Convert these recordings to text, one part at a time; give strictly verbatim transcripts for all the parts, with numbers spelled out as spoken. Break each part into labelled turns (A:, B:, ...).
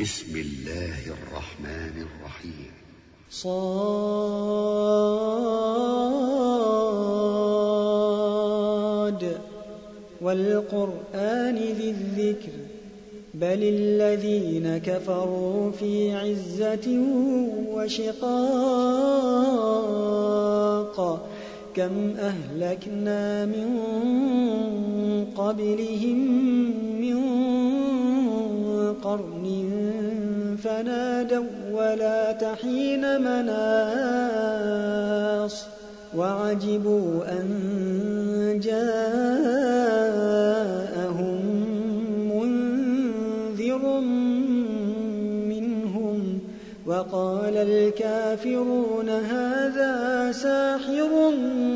A: بسم الله الرحمن الرحيم.
B: صاد والقرآن ذي الذكر بل الذين كفروا في عزة وشقاق كم أهلكنا من قبلهم من قرن فنادوا ولا تحين مناص وعجبوا أن جاءهم منذر منهم وقال الكافرون هذا ساحر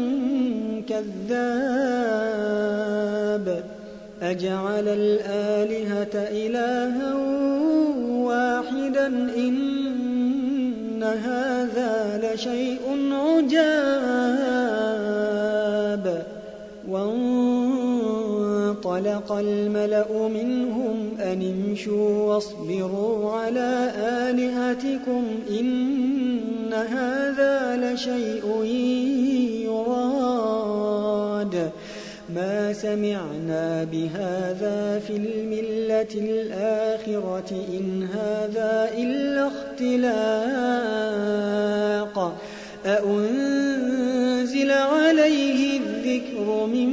B: كذاب أجعل الآلهة إلها واحدا إن هذا لشيء عجاب وانطلق الملأ منهم أن امشوا واصبروا على آلهتكم إن هذا لشيء يراد ما سمعنا بهذا في الملة الآخرة إن هذا إلا اختلاق أأنزل عليه الذكر من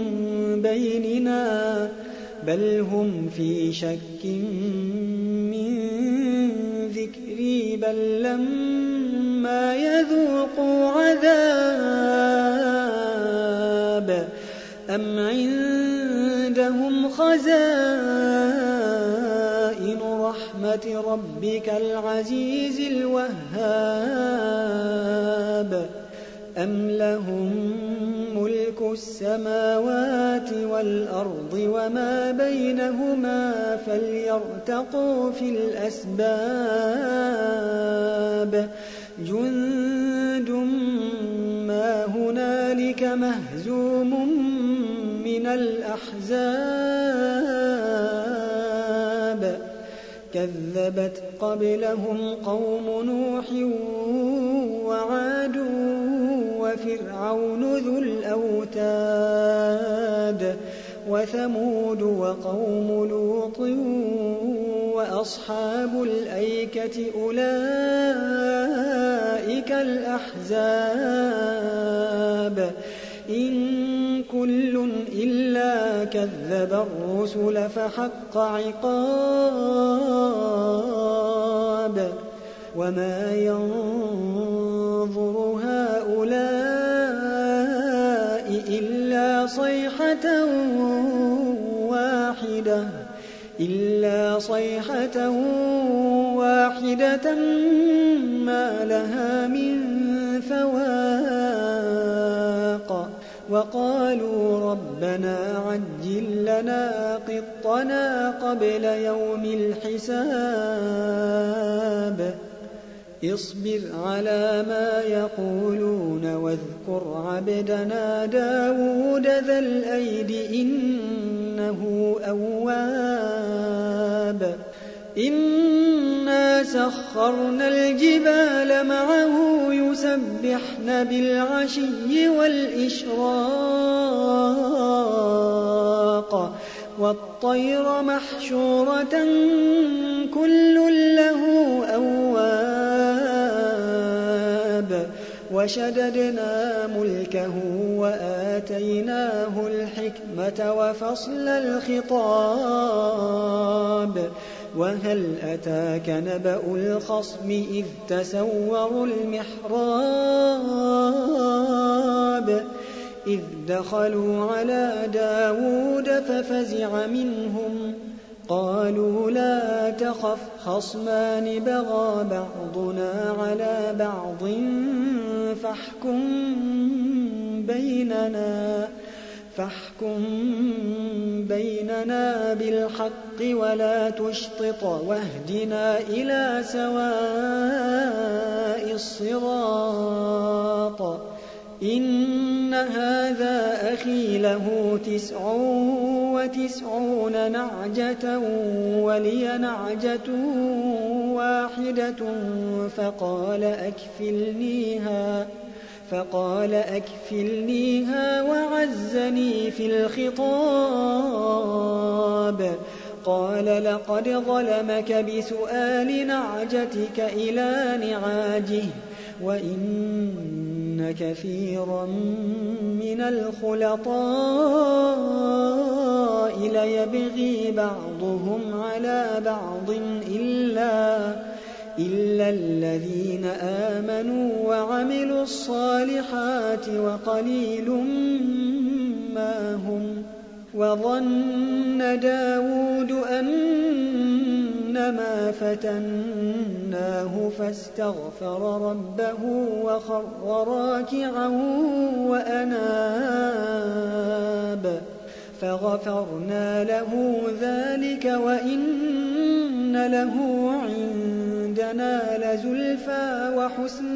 B: بيننا بل هم في شك من ذكري بل لما يذوقوا عذاب أم عندهم خزائن رحمة ربك العزيز الوهاب أم لهم ملك السماوات والأرض وما بينهما فليرتقوا في الأسباب جند ما هنالك مهزوم من الأحزاب كذبت قبلهم قوم نوح وعاد وفرعون ذو الأوتاد وثمود وقوم لوط وأصحاب الأيكة أولئك الأحزاب إن كل إلا كذب الرسل فحق عقاب وما ينظر هؤلاء إلا صيحة واحدة إلا صيحة واحدة ما لها من فواق وقالوا ربنا عجل لنا قطنا قبل يوم الحساب اصبر على ما يقولون واذكر عبدنا داود ذا الأيد إنه أواب إنا سخرنا الجبال معه يسبحن بالعشي والإشراق والطير محشورة كل له أواب وشددنا ملكه وآتيناه الحكمة وفصل الخطاب وهل أتاك نبأ الخصم إذ تسوروا المحراب إذ دخلوا على داود ففزع منهم قالوا لا تخف خصمان بغى بعضنا على بعض فاحكم بيننا فاحكم بيننا بالحق ولا تشطط واهدنا إلى سواء الصراط إن هذا أخي له تسع وتسعون نعجة ولي نعجة واحدة فقال أكفلنيها فقال أكفلنيها وعزني في الخطاب. قال لقد ظلمك بسؤال نعجتك إلى نعاجه وإن كثيرا من الخلطاء ليبغي بعضهم على بعض إلا, إلا الذين آمنوا وعملوا الصالحات وقليل ما هم. وظن داود أنما فتناه فاستغفر ربه وخر راكعا وأناب فغفرنا له ذلك وإن له عندنا لزلفى وحسن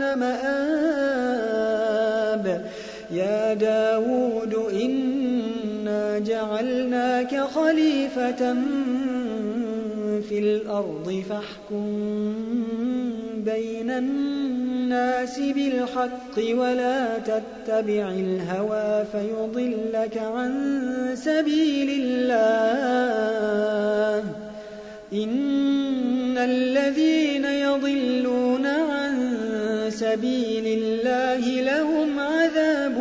B: مآب. يا داود إنا جعلناك خليفة في الأرض فاحكم بين الناس بالحق ولا تتبع الهوى فيضلك عن سبيل الله. إن الذين يضلون عن سبيل الله لهم عذاب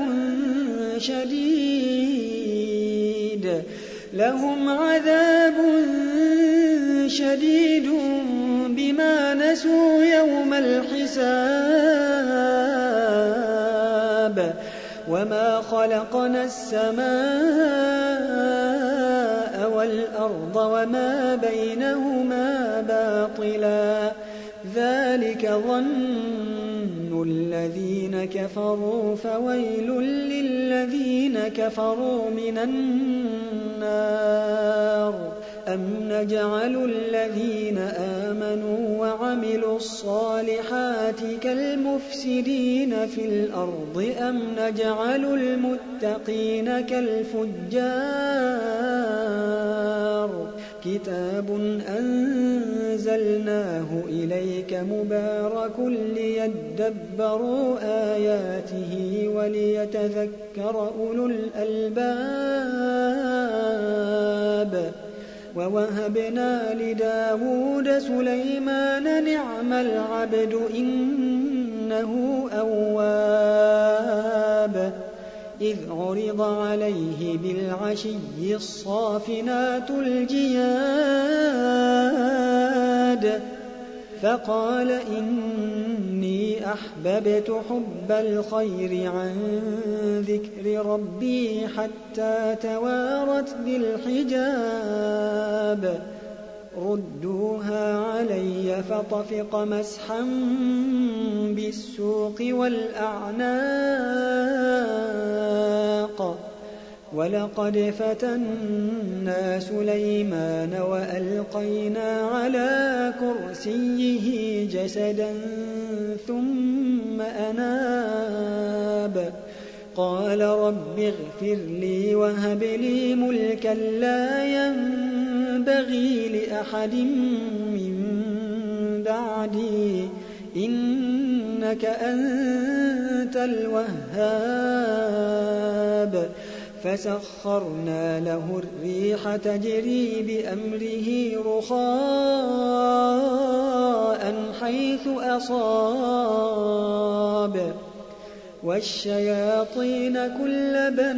B: شديد لهم عذاب شديد بما نسوا يوم الحساب. وما خلقنا السماء والأرض وما بينهما باطلا ذلك ظن الذين كفروا فويل للذين كفروا من النار. أم نجعل الذين آمنوا وعملوا الصالحات كالمفسدين في الأرض أم نجعل المتقين كالفجار. كتاب أنزلناه إليك مبارك ليدبروا آياته وليتذكر أولو الألباب. ووهبنا لداود سليمان نعم العبد إنه أواب. إذ عرض عليه بالعشي الصافنات الجياد فقال إني أحببت حب الخير عن ذكر ربي حتى توارت بالحجاب. ردوها علي فطفق مسحا بالسوق والأعناق. ولقد فتنا سليمان وألقينا على كرسيه جسدا ثم أناب. قال رب اغفر لي وهب لي ملكا لا ينبغي لأحد من بعدي إنك أنت الوهاب. فسخرنا له الريح تجري بأمره رخاء حيث أصاب والشياطين كل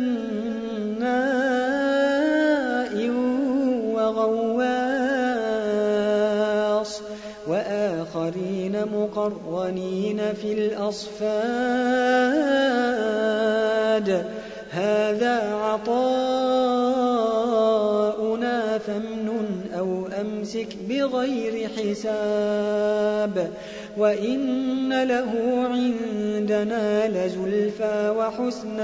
B: بناء وغواص وآخرين مقرنين في الأصفاد. هذا عطاؤنا فامنن أو أمسك بغير حساب وإن له عندنا لزلفى وحسن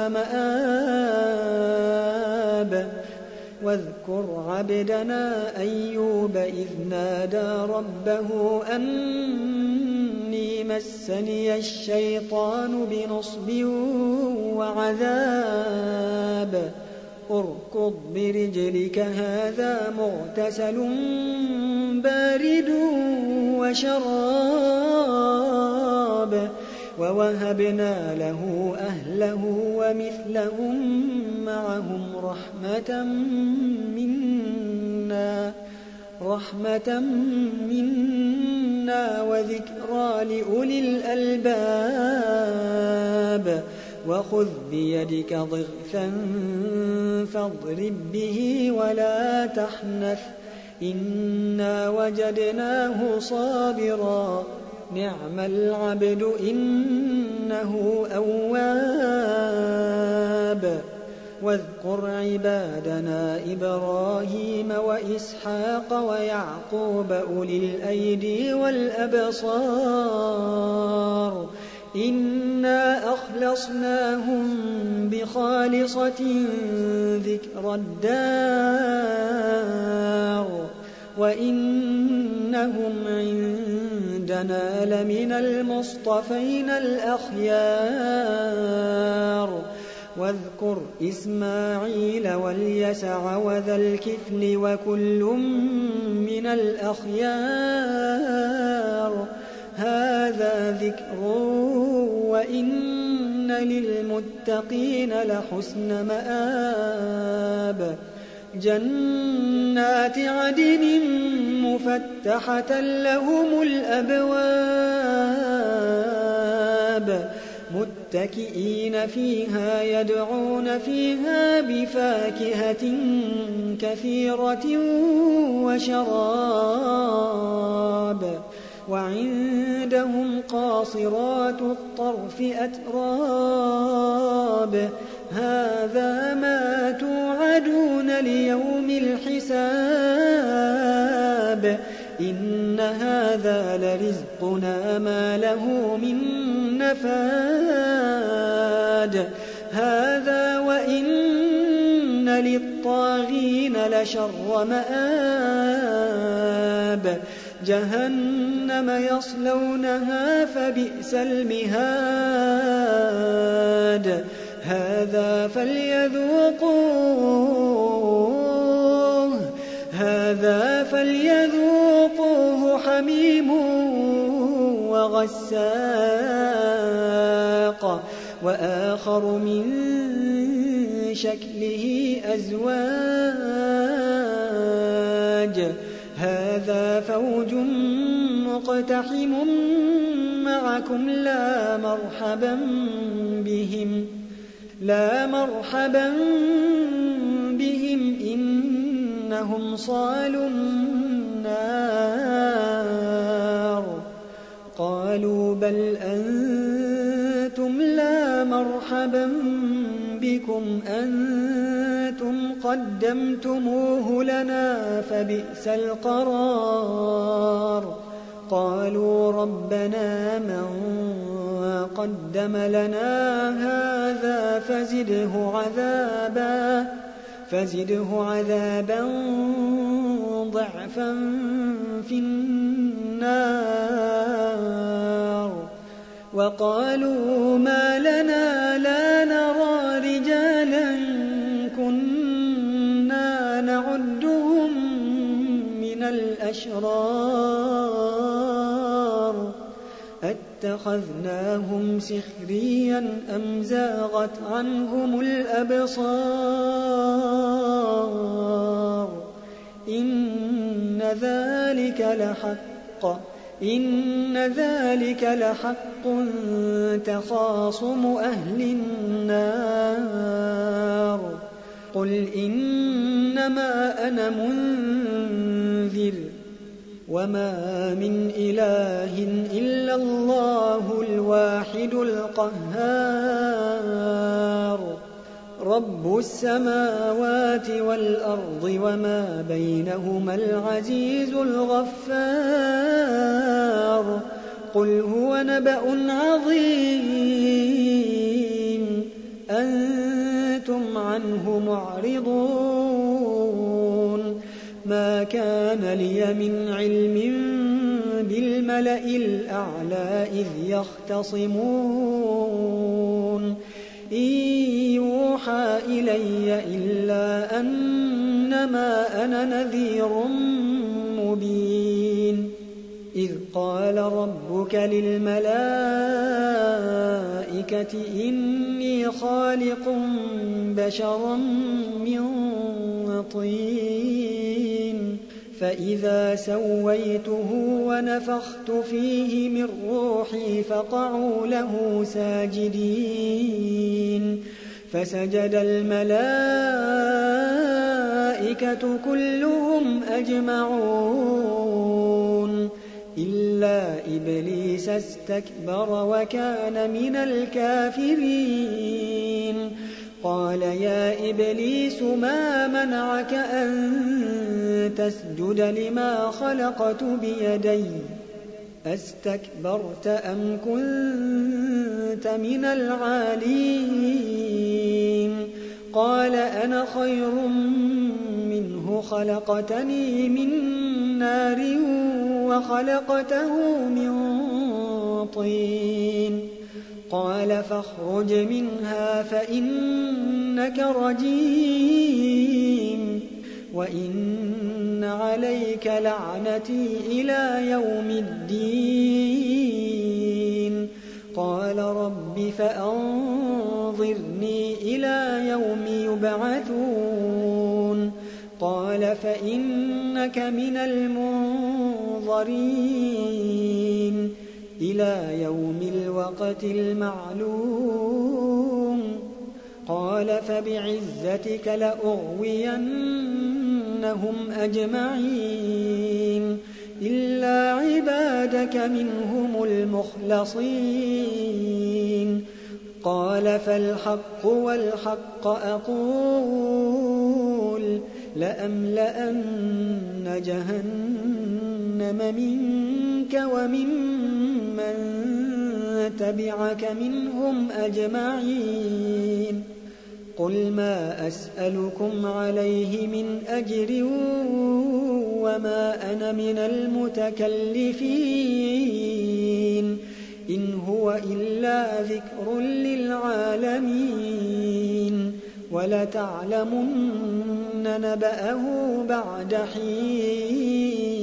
B: مآب. واذكر عبدنا أيوب إذ نادى ربه أني مسني الشيطان بنصب وعذاب. اركض برجلك هذا مغتسل بارد وشراب ووهبنا له أهله ومثلهم معهم رحمة منا رحمة منا وذكرى لأولي الألباب وخذ بيدك ضغثا فاضرب به ولا تحنث إنا وجدناه صابرا نعم العبد إنه أواب واذكر عبادنا إبراهيم وإسحاق ويعقوب أولي الأيدي والأبصار إنا أخلصناهم بخالصة ذكر الدار وإنهم عندنا لمن المصطفين الأخيار واذكر إسماعيل واليسع وذا الكفل وكل من الأخيار هذا ذكر وإن للمتقين لحسن مآب جنات عدن مفتحة لهم الأبواب متكئين فيها يدعون فيها بفاكهة كثيرة وشراب وعندهم قاصرات الطرف أتراب هذا ما توعدون ليوم الحساب إن هذا لرزقنا ما له من نفاد هذا وإن للطاغين لشر مآب جهنم يصلونها فبئس المهاد هذا فليذوقوه هذا فليذوقوه حميم وغساق وآخر من شكله أزواج هذا فوج مقتحم معكم لا مرحبا بهم لا مرحبا بهم إنهم صالوا النار قالوا بل أنتم لا مرحبا بكم أنتم قدمتموه لنا فبئس القرار قالوا ربنا من قدم لنا هذا فزده عذابا فزده عذابا ضعفا في النار وقالوا ما لنا لا نرى رجالا كنا نعدهم من الأشرار اتخذناهم سخريا أم زاغت عنهم الأبصار إن ذلك لحق إن ذلك لحق تخاصم أهل النار قل إنما أنا منذر وما من إله إلا الله الواحد القهار رب السماوات والأرض وما بينهما العزيز الغفار قل هو نبأ عظيم أنتم عنه معرضون ما كان لي من علم بالملأ الأعلى إذ يختصمون إن يوحى إلي إلا أنما أنا نذير مبين إذ قال ربك للملائكة إني خالق بشرا من طين فإذا سويته ونفخت فيه من روحي فقعوا له ساجدين فسجد الملائكة كلهم أجمعون إلا إبليس استكبر وكان من الكافرين قال يا إبليس ما منعك أن تسجد لما خلقت بيدي أستكبرت أم كنت من العالين قال أنا خير منه خلقتني من نار وخلقته من طين قال فاخرج منها فإنك رجيم وإن عليك لعنتي إلى يوم الدين قال رب فأنظرني إلى يوم يبعثون قال فإنك من المنظرين إلى يوم الوقت المعلوم قال فبعزتك لأغوينهم أجمعين إلا عبادك منهم المخلصين قال فالحق والحق أقول لأملأن جهنم منك وممن تبعك منهم أجمعين قل ما أسألكم عليه من أجر وما أنا من المتكلفين إن هو إلا ذكر للعالمين ولتعلمن نبأه بعد حين